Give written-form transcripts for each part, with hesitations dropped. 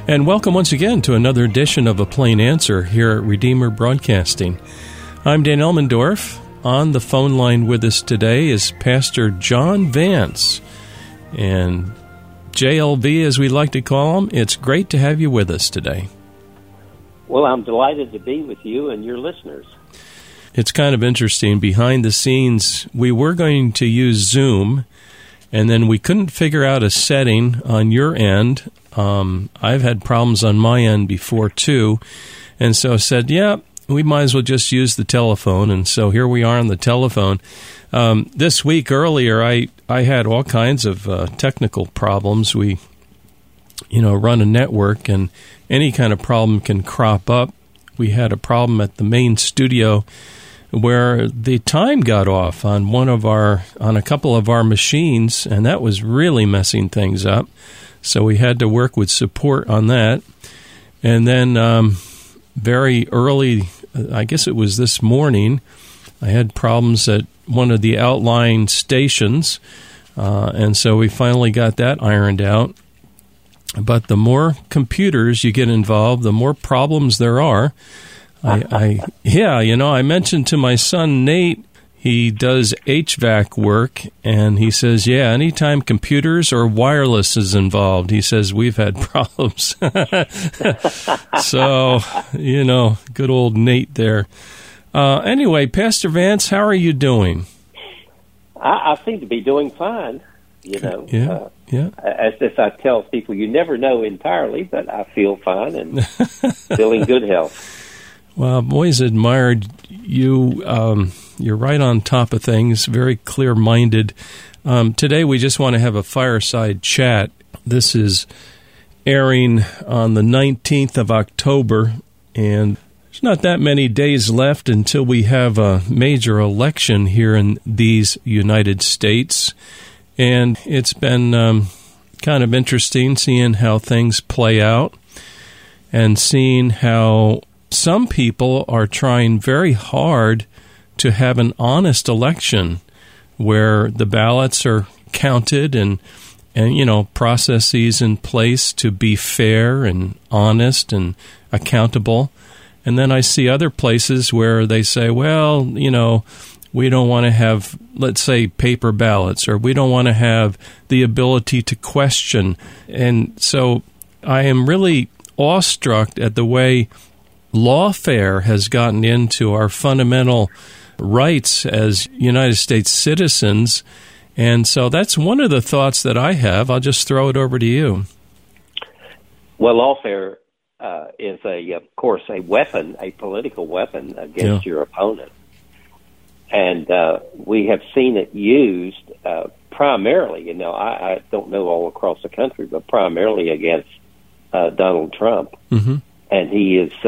And welcome once again to another edition of A Plain Answer here at Redeemer Broadcasting. I'm Dan Elmendorf. On the phone line with us today is Pastor John Vance. And JLV, as we like to call him, it's great to have you with us today. Well, I'm delighted to be with you and your listeners. It's kind of interesting. Behind the scenes, we were going to use Zoom, and then we couldn't figure out a setting on your end. I've had problems on my end before, too. And so I said, yeah, we might as well just use the telephone. And so here we are on the telephone. This week earlier, I had all kinds of technical problems. We, run a network, and any kind of problem can crop up. We had a problem at the main studio where the time got off on a couple of our machines, and that was really messing things up. So we had to work with support on that. And then very early, I guess it was this morning, I had problems at one of the outlying stations, and so we finally got that ironed out. But the more computers you get involved, the more problems there are. I mentioned to my son, Nate, he does HVAC work, and he says, anytime computers or wireless is involved, he says, we've had problems. So, good old Nate there. Anyway, Pastor Vance, how are you doing? I seem to be doing fine, Yeah. As if I tell people, you never know entirely, but I feel fine and still in good health. Well, I've always admired you. You're right on top of things, very clear-minded. Today we just want to have a fireside chat. This is airing on the 19th of October, and there's not that many days left until we have a major election here in these United States. And it's been kind of interesting seeing how things play out and seeing how some people are trying very hard to have an honest election where the ballots are counted and processes in place to be fair and honest and accountable. And then I see other places where they say, well, we don't want to have, let's say, paper ballots, or we don't want to have the ability to question. And so I am really awestruck at the way lawfare has gotten into our fundamental rights as United States citizens. And so that's one of the thoughts that I have. I'll just throw it over to you. Well, lawfare is, of course, a weapon, a political weapon against your opponent. And we have seen it used primarily, I don't know all across the country, but primarily against Donald Trump. Mm-hmm. And he is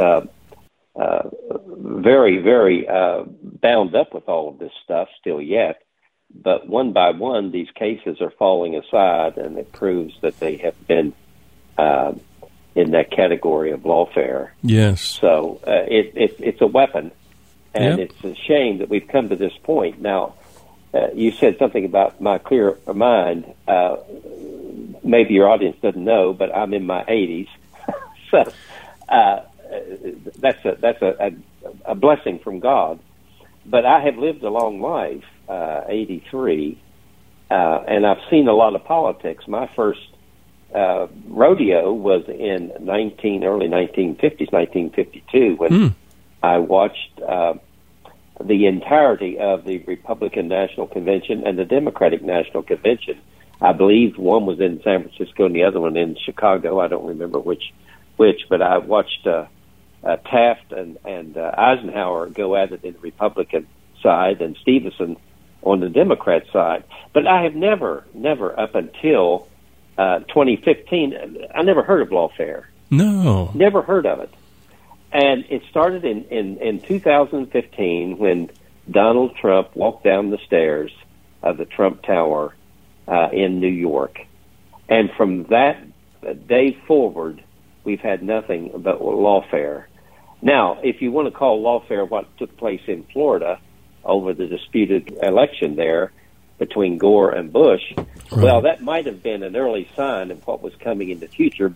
very, very bound up with all of this stuff still yet. But one by one, these cases are falling aside, and it proves that they have been in that category of lawfare. Yes. So it's a weapon. And It's a shame that we've come to this point. Now, you said something about my clear mind. Maybe your audience doesn't know, but I'm in my 80s. So that's a blessing from God. But I have lived a long life, 83, and I've seen a lot of politics. My first rodeo was in early 1950s, 1952, when I watched the entirety of the Republican National Convention and the Democratic National Convention. I believe one was in San Francisco and the other one in Chicago. I don't remember which, but I watched Taft and Eisenhower go at it in the Republican side and Stevenson on the Democrat side. But I have never up until 2015, I never heard of lawfare. No. Never heard of it. And it started in 2015 when Donald Trump walked down the stairs of the Trump Tower in New York. And from that day forward, we've had nothing but lawfare. Now, if you want to call lawfare what took place in Florida over the disputed election there between Gore and Bush, well, that might have been an early sign of what was coming in the future, but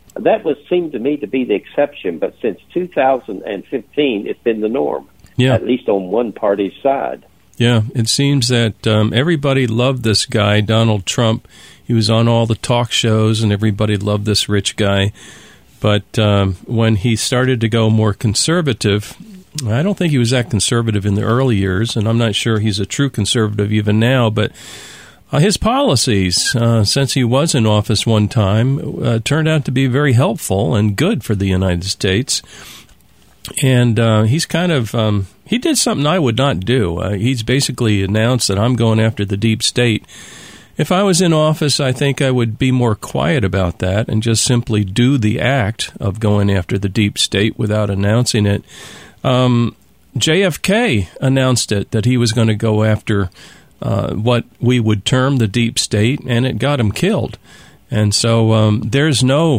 That seemed to me to be the exception, but since 2015, it's been the norm, at least on one party's side. Yeah, it seems that everybody loved this guy, Donald Trump. He was on all the talk shows, and everybody loved this rich guy. But when he started to go more conservative, I don't think he was that conservative in the early years, and I'm not sure he's a true conservative even now, but his policies, since he was in office one time, turned out to be very helpful and good for the United States. And he's kind of, he did something I would not do. He's basically announced that I'm going after the deep state. If I was in office, I think I would be more quiet about that and just simply do the act of going after the deep state without announcing it. JFK announced it, that he was going to go after what we would term the deep state, and it got him killed. And so there's no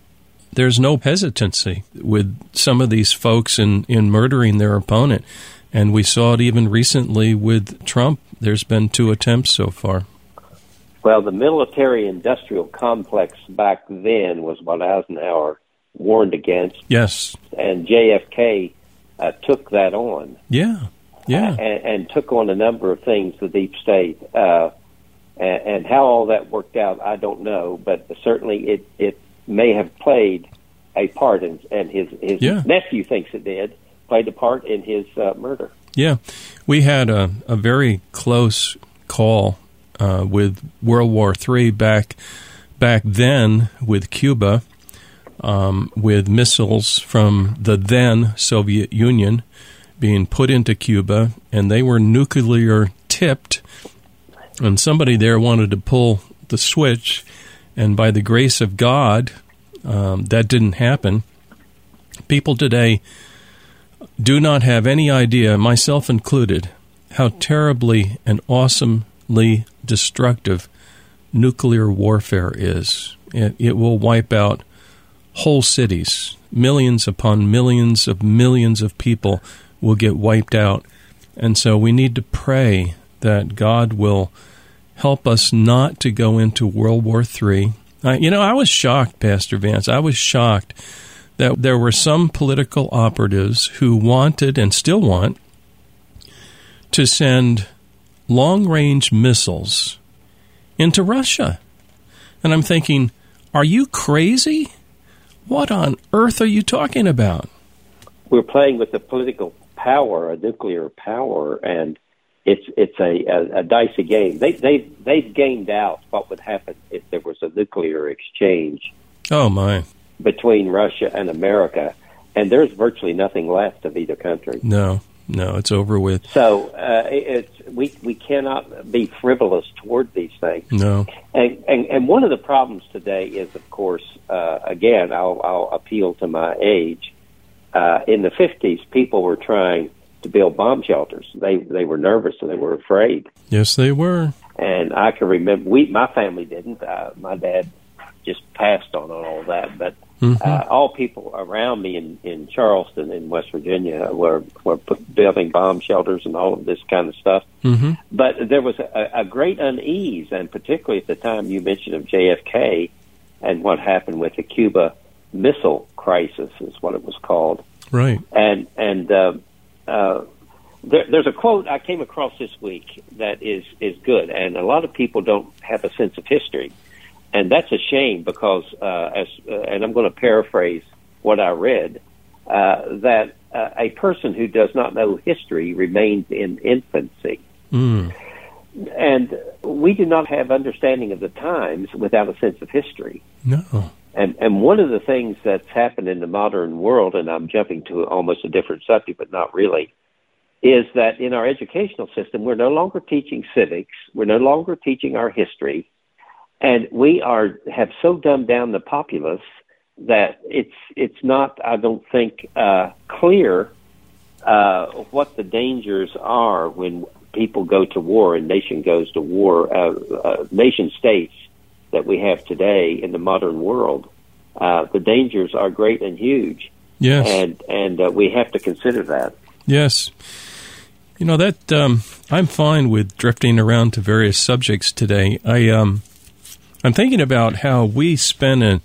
hesitancy with some of these folks in murdering their opponent. And we saw it even recently with Trump. There's been 2 attempts so far. Well, the military-industrial complex back then was what Eisenhower warned against. Yes. And JFK took that on. Yeah. And took on a number of things, the deep state. And how all that worked out, I don't know. But certainly it may have played a part, and his nephew thinks it did, played a part in his murder. Yeah. We had a very close call with World War III back then with Cuba, with missiles from the then Soviet Union being put into Cuba, and they were nuclear tipped, and somebody there wanted to pull the switch, and by the grace of God, that didn't happen. People today do not have any idea, myself included, how terribly and awesomely destructive nuclear warfare is. It will wipe out whole cities. Millions upon millions of people will get wiped out. And so we need to pray that God will help us not to go into World War III. I was shocked, Pastor Vance. I was shocked that there were some political operatives who wanted and still want to send long-range missiles into Russia. And I'm thinking, are you crazy? What on earth are you talking about? We're playing with the political power, a nuclear power, and it's a dicey game. They've gamed out what would happen if there was a nuclear exchange. Oh my! Between Russia and America, and there's virtually nothing left of either country. No, it's over with. So we cannot be frivolous toward these things. No. And one of the problems today is, of course, again, I'll appeal to my age. In the 50s, people were trying to build bomb shelters. They were nervous and they were afraid. Yes, they were. And I can remember, my family didn't. My dad just passed on all that. But all people around me in Charleston, in West Virginia, were building bomb shelters and all of this kind of stuff. Mm-hmm. But there was a great unease, and particularly at the time you mentioned of JFK and what happened with the Cuba Missile Crisis is what it was called. Right. And there's a quote I came across this week that is good, and a lot of people don't have a sense of history. And that's a shame because, and I'm going to paraphrase what I read, that a person who does not know history remains in infancy. Mm. And we do not have understanding of the times without a sense of history. No. And one of the things that's happened in the modern world, and I'm jumping to almost a different subject, but not really, is that in our educational system, we're no longer teaching civics, we're no longer teaching our history, and we have so dumbed down the populace that it's not, I don't think, clear what the dangers are when people go to war and nation goes to war. Nation states that we have today in the modern world, the dangers are great and huge. Yes, and we have to consider that. Yes. You know, that I'm fine with drifting around to various subjects today. I'm thinking about how we spend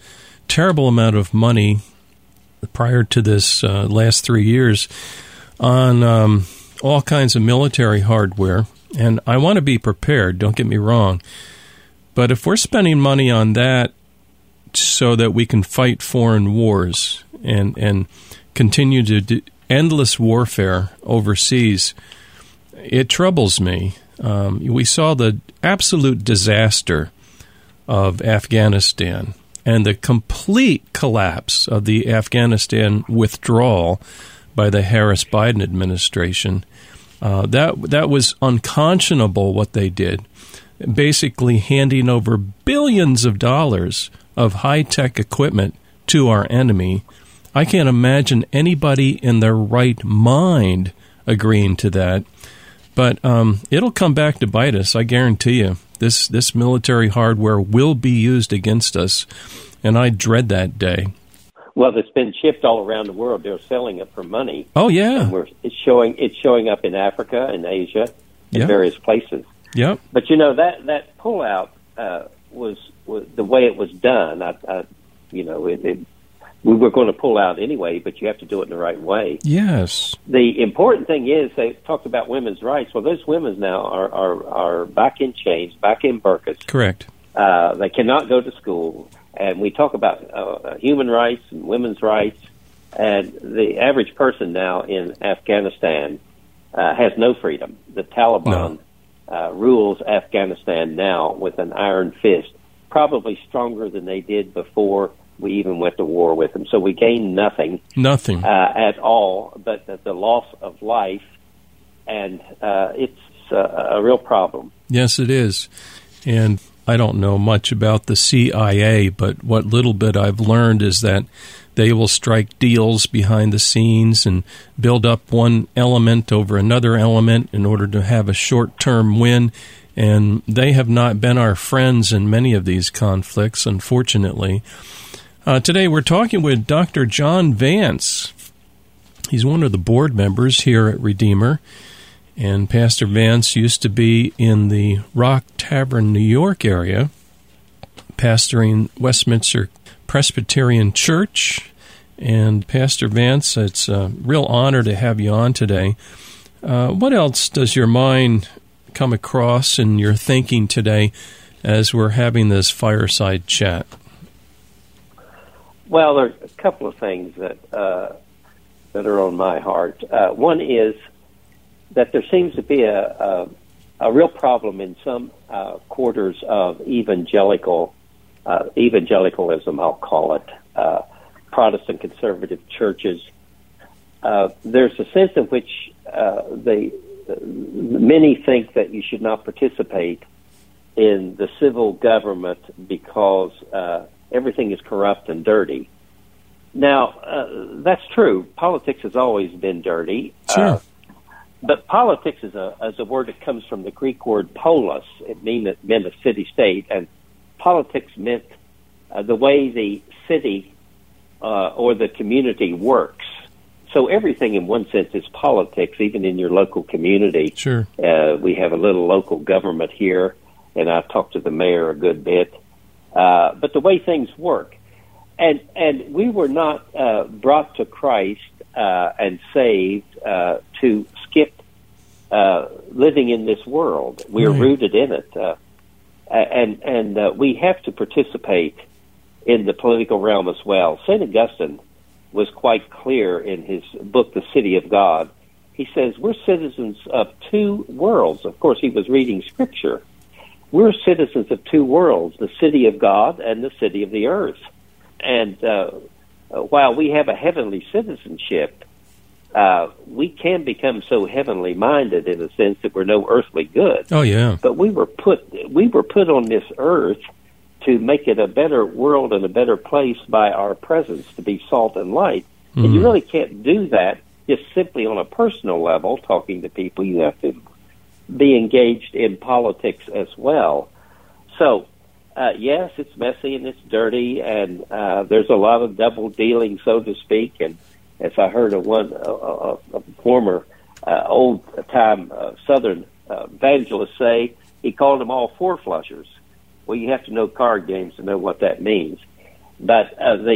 terrible amount of money prior to this last 3 years on all kinds of military hardware. And I want to be prepared, don't get me wrong. But if we're spending money on that so that we can fight foreign wars and continue to do endless warfare overseas, it troubles me. We saw the absolute disaster of Afghanistan and the complete collapse of the Afghanistan withdrawal by the Harris-Biden administration. That was unconscionable what they did, basically handing over billions of dollars of high-tech equipment to our enemy. I can't imagine anybody in their right mind agreeing to that. But it'll come back to bite us, I guarantee you. This military hardware will be used against us, and I dread that day. Well, it's been shipped all around the world. They're selling it for money. Oh, yeah. And it's showing up in Africa and Asia and various places. Yep. But, you know, that pullout was the way it was done. We were going to pull out anyway, but you have to do it in the right way. Yes. The important thing is they talked about women's rights. Well, those women now are back in chains, back in burqas. Correct. They cannot go to school. And we talk about human rights and women's rights. And the average person now in Afghanistan has no freedom. The Taliban rules Afghanistan now with an iron fist, probably stronger than they did before we even went to war with them. So we gain nothing at all, but the loss of life, and it's a real problem. Yes, it is. And I don't know much about the CIA, but what little bit I've learned is that they will strike deals behind the scenes and build up one element over another element in order to have a short-term win. And they have not been our friends in many of these conflicts, unfortunately. Today we're talking with Dr. John Vance. He's one of the board members here at Redeemer. And Pastor Vance used to be in the Rock Tavern, New York area, pastoring Westminster Presbyterian Church. And Pastor Vance, it's a real honor to have you on today. What else does your mind come across in your thinking today as we're having this fireside chat? Well, there are a couple of things that are on my heart. One is that there seems to be a real problem in some quarters of evangelicalism, I'll call it, Protestant conservative churches. There's a sense in which many think that you should not participate in the civil government because everything is corrupt and dirty. Now, that's true. Politics has always been dirty. Sure. But politics is a word that comes from the Greek word polis. It meant a city-state, and politics meant the way the city or the community works. So everything, in one sense, is politics, even in your local community. Sure. We have a little local government here, and I've talked to the mayor a good bit. But the way things work. And we were not brought to Christ and saved to skip living in this world. We are rooted in it. And we have to participate in the political realm as well. St. Augustine was quite clear in his book, The City of God. He says, we're citizens of two worlds. Of course, he was reading Scripture. We're citizens of two worlds, the city of God and the city of the earth. And while we have a heavenly citizenship, we can become so heavenly minded in a sense that we're no earthly good. Oh yeah. But we were put on this earth to make it a better world and a better place by our presence, to be salt and light. Mm-hmm. And you really can't do that just simply on a personal level, talking to people. You have to be engaged in politics as well. So, yes, it's messy and it's dirty, and there's a lot of double dealing, so to speak. And as I heard a former old-time Southern evangelist say, he called them all four-flushers. Well, you have to know card games to know what that means. But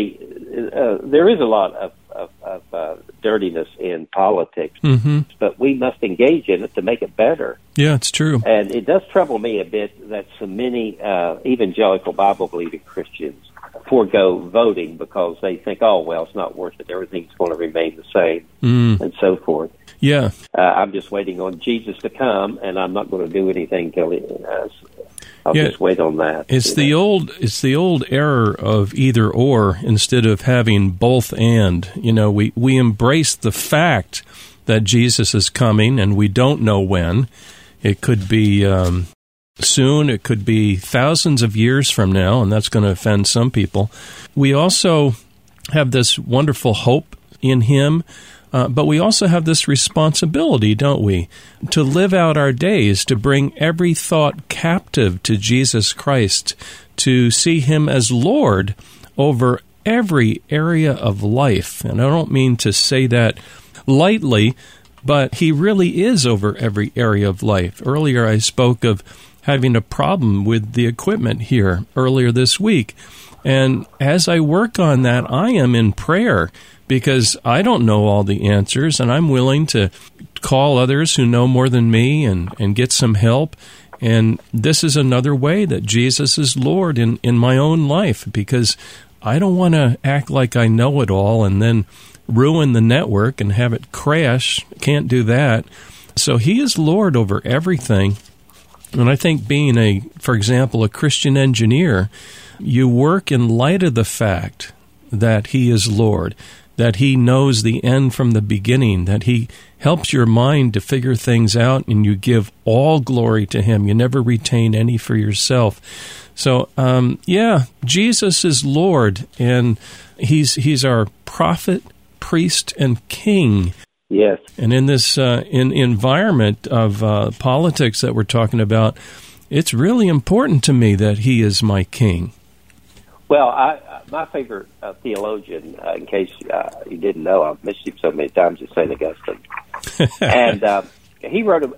there is a lot of dirtiness in politics, but we must engage in it to make it better. Yeah, it's true. And it does trouble me a bit that so many evangelical Bible-believing Christians forego voting because they think, oh, well, it's not worth it. Everything's going to remain the same, and so forth. Yeah. I'm just waiting on Jesus to come, and I'm not going to do anything till I'll just wait on that. It's the old error of either or instead of having both and. We embrace the fact that Jesus is coming, and we don't know when. It could be soon. It could be thousands of years from now, and that's going to offend some people. We also have this wonderful hope in Him. But we also have this responsibility, don't we, to live out our days, to bring every thought captive to Jesus Christ, to see Him as Lord over every area of life. And I don't mean to say that lightly, but He really is over every area of life. Earlier I spoke of having a problem with the equipment here earlier this week. And as I work on that, I am in prayer, because I don't know all the answers, and I'm willing to call others who know more than me and get some help. And this is another way that Jesus is Lord in my own life, because I don't want to act like I know it all and then ruin the network and have it crash. Can't do that. So He is Lord over everything. And I think being for example, a Christian engineer, you work in light of the fact that He is Lord, that He knows the end from the beginning, that He helps your mind to figure things out, and you give all glory to Him. You never retain any for yourself. So, Jesus is Lord, and He's our prophet, priest, and king. Yes. And in this environment of politics that we're talking about, it's really important to me that He is my king. Well, my favorite theologian, in case you didn't know, I've mentioned him so many times, is St. Augustine. And he wrote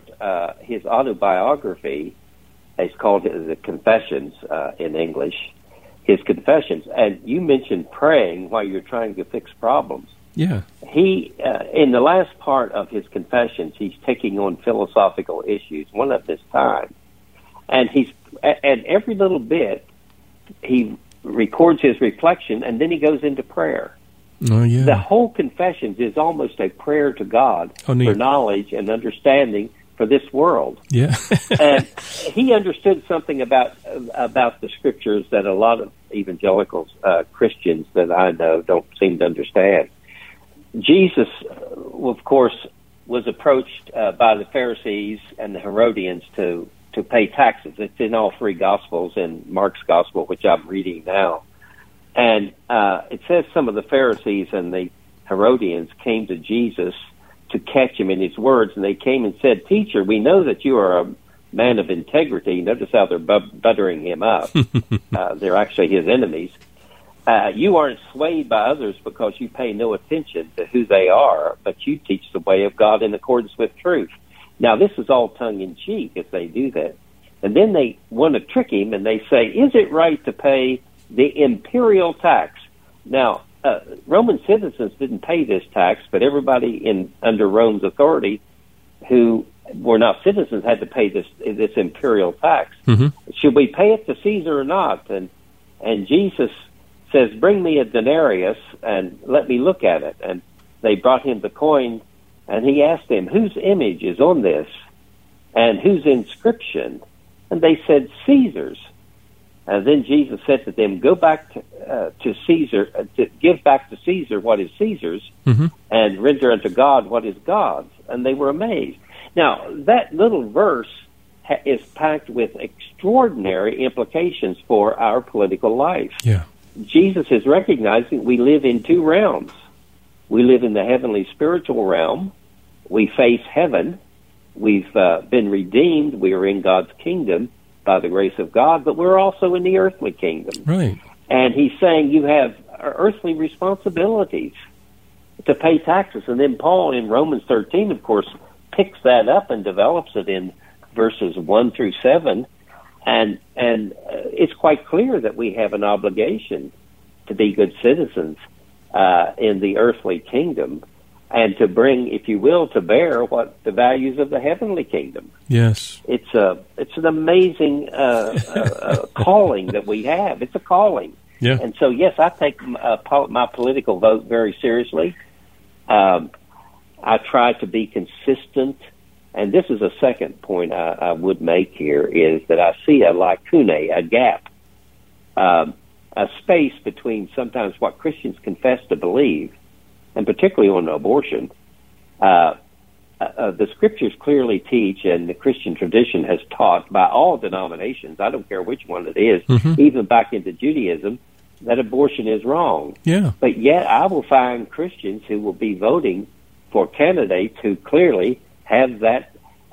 his autobiography. It's called the Confessions in English, his Confessions. And you mentioned praying while you're trying to fix problems. Yeah. He, in the last part of his Confessions, he's taking on philosophical issues, one of his time. And every little bit, he records his reflection, and then he goes into prayer. Oh, yeah. The whole Confessions is almost a prayer to God for knowledge and understanding for this world. Yeah. And he understood something about the Scriptures that a lot of evangelicals, Christians that I know, don't seem to understand. Jesus, of course, was approached by the Pharisees and the Herodians to pay taxes. It's in all three Gospels, in Mark's Gospel, which I'm reading now. And it says some of the Pharisees and the Herodians came to Jesus to catch Him in His words, and they came and said, "Teacher, we know that you are a man of integrity." Notice how they're buttering Him up. They're actually His enemies. You aren't swayed by others because you pay no attention to who they are, but you teach the way of God in accordance with truth. Now, this is all tongue-in-cheek if they do that. And then they want to trick Him, and they say, is it right to pay the imperial tax? Now, Roman citizens didn't pay this tax, but everybody under Rome's authority who were not citizens had to pay this imperial tax. Mm-hmm. Should we pay it to Caesar or not? And Jesus says, bring me a denarius and let me look at it. And they brought Him the coin, and He asked them, whose image is on this and whose inscription? And they said, Caesar's. And then Jesus said to them, go back to Caesar, to give back to Caesar what is Caesar's, mm-hmm. and render unto God what is God's. And they were amazed. Now, that little verse is packed with extraordinary implications for our political life. Yeah. Jesus is recognizing we live in two realms. We live in the heavenly spiritual realm. We face heaven. We've been redeemed. We are in God's kingdom by the grace of God, but we're also in the earthly kingdom. Right. And He's saying you have earthly responsibilities to pay taxes. And then Paul in Romans 13, of course, picks that up and develops it in verses 1 through 7. And it's quite clear that we have an obligation to be good citizens in the earthly kingdom, and to bring, if you will, to bear what the values of the heavenly kingdom. Yes, it's an amazing calling that we have. It's a calling, and so yes, I take my political vote very seriously. I try to be consistent, and this is a second point I would make here, is that I see a lacune, a gap, a space between sometimes what Christians confess to believe, and particularly on abortion. The Scriptures clearly teach, and the Christian tradition has taught by all denominations, I don't care which one it is, even back into Judaism, that abortion is wrong. Yeah. But yet I will find Christians who will be voting for candidates who clearly have that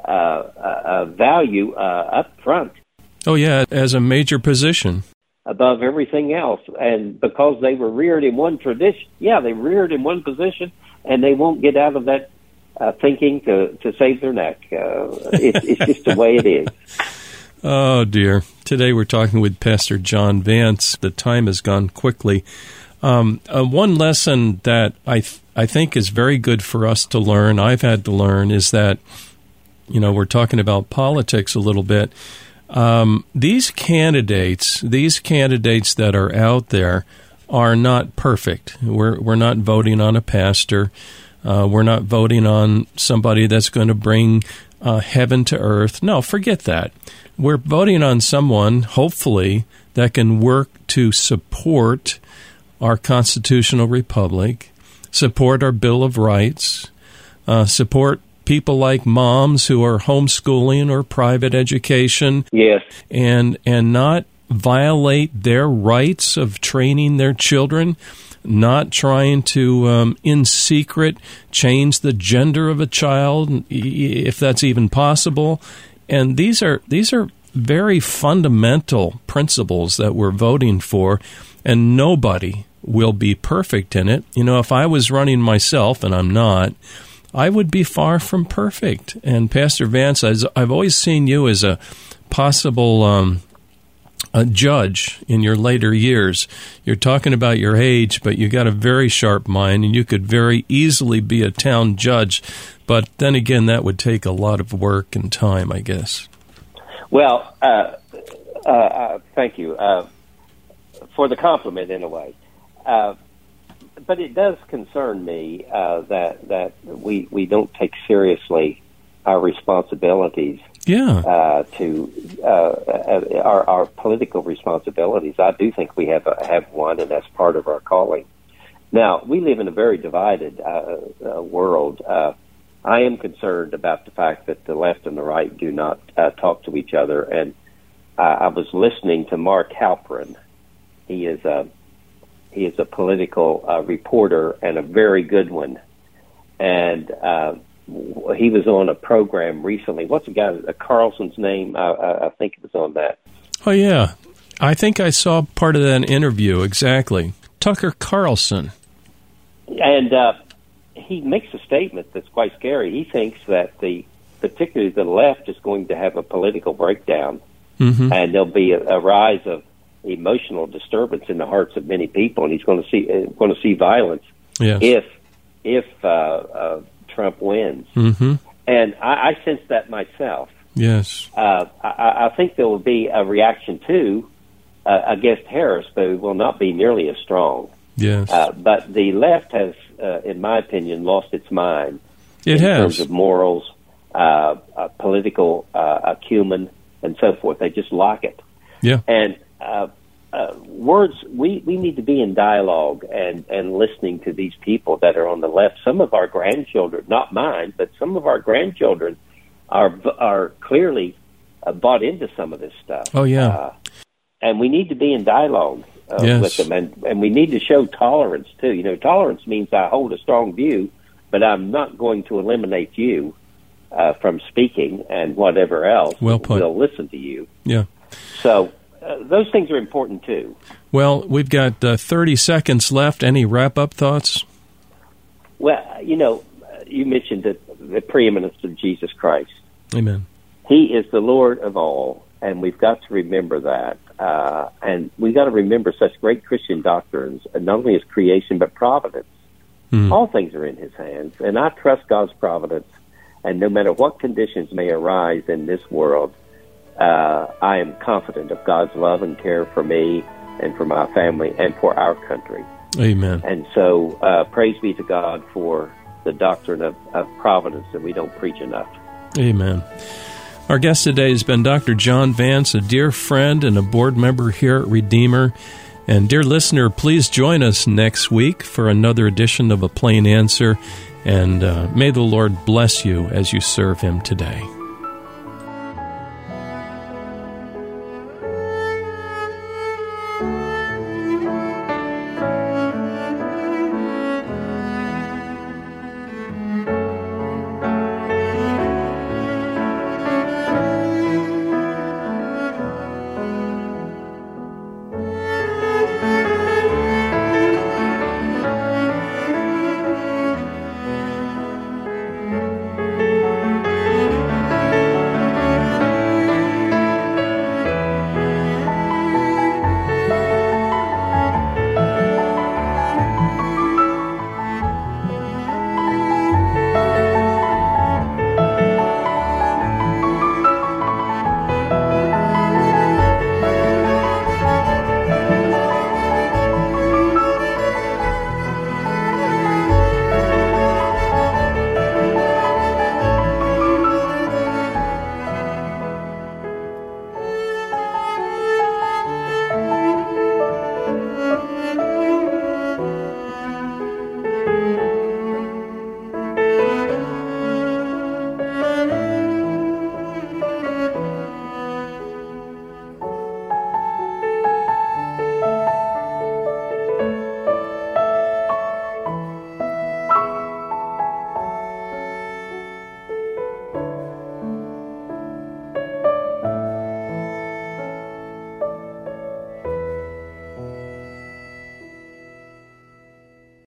value up front. Oh, yeah, as a major position. Above everything else. And because they were reared in one tradition, they reared in one position, and they won't get out of that thinking to save their neck. It's just the way it is. Oh, dear. Today we're talking with Pastor John Vance. The time has gone quickly. One lesson that I think is very good for us to learn, I've had to learn, is that, we're talking about politics a little bit. These candidates that are out there are not perfect. We're not voting on a pastor. We're not voting on somebody that's going to bring heaven to earth. No, forget that. We're voting on someone, hopefully, that can work to support our constitutional republic, support our Bill of Rights, support people like moms who are homeschooling or private education, yes, and not violate their rights of training their children, not trying to, in secret, change the gender of a child, if that's even possible. And these are very fundamental principles that we're voting for, and nobody will be perfect in it. If I was running myself, and I'm not, I would be far from perfect. And Pastor Vance, I've always seen you as a possible a judge in your later years. You're talking about your age, but you got a very sharp mind, and you could very easily be a town judge. But then again, that would take a lot of work and time, I guess. Well, thank you for the compliment, in a way. But it does concern me that we don't take seriously our responsibilities. To our political responsibilities. I do think we have one, and that's part of our calling. Now, we live in a very divided world. I am concerned about the fact that the left and the right do not talk to each other. And I was listening to Mark Halperin. He is a political reporter, and a very good one. And he was on a program recently. What's the guy, Carlson's name? I think it was on that. Oh, yeah. I think I saw part of that interview, exactly. Tucker Carlson. And he makes a statement that's quite scary. He thinks that particularly the left is going to have a political breakdown, and there'll be a rise of emotional disturbance in the hearts of many people, and he's going to see violence if Trump wins. And I sense that myself. Yes. I think there will be a reaction too against Harris, but it will not be nearly as strong. Yes. But the left has, in my opinion, lost its mind in terms of morals, political acumen, and so forth. They just lock it. Yeah. And words, we need to be in dialogue and listening to these people that are on the left. Some of our grandchildren, not mine, but some of our grandchildren are clearly bought into some of this stuff. Oh, yeah. And we need to be in dialogue with them. And we need to show tolerance, too. Tolerance means I hold a strong view, but I'm not going to eliminate you from speaking and whatever else. Well put. We'll listen to you. Yeah. So those things are important, too. Well, we've got 30 seconds left. Any wrap-up thoughts? Well, you mentioned the preeminence of Jesus Christ. Amen. He is the Lord of all, and we've got to remember that. And we got to remember such great Christian doctrines, not only His creation but providence. All things are in His hands, and I trust God's providence. And no matter what conditions may arise in this world, I am confident of God's love and care for me and for my family and for our country. Amen. And so praise be to God for the doctrine of providence that we don't preach enough. Amen. Our guest today has been Dr. John Vance, a dear friend and a board member here at Redeemer. And dear listener, please join us next week for another edition of A Plain Answer. And may the Lord bless you as you serve Him today.